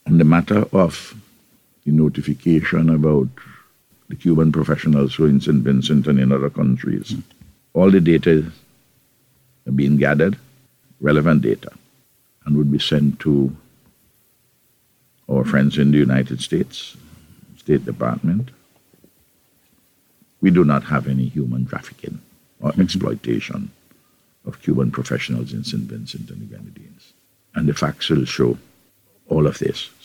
On the matter of the notification about the Cuban professionals who are in St. Vincent and in other countries, all the data are being gathered, relevant data, and would be sent to our friends in the United States, State Department. We do not have any human trafficking or exploitation of Cuban professionals in St. Vincent and the Grenadines. And the facts will show all of this.